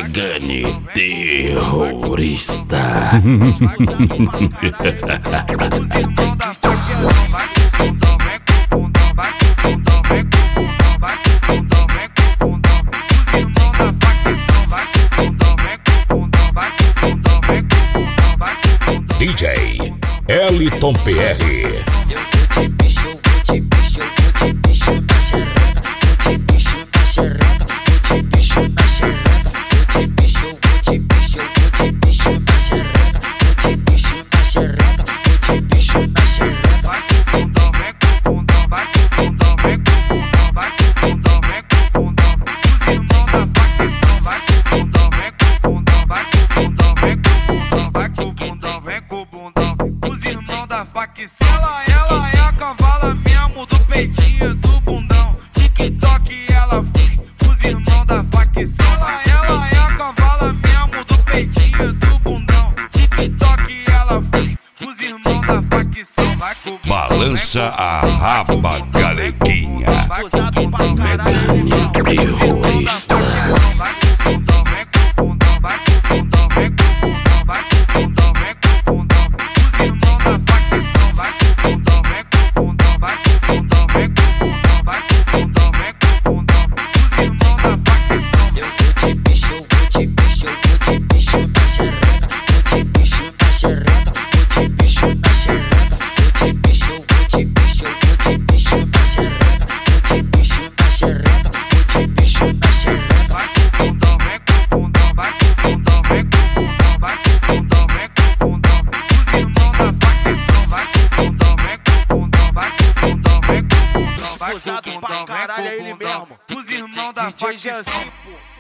Megane terrorista. DJ Eliton PR. Ela é a cavala mesmo do peitinho do bundão. TikTok ela fez os irmãos da facção. Ela é a cavala mesmo do peitinho do bundão. TikTok ela fez os irmãos da facção. Balança a raba, galeguinha. Megane terrorista. Pra caralho é ele mesmo. Os irmãos da facção.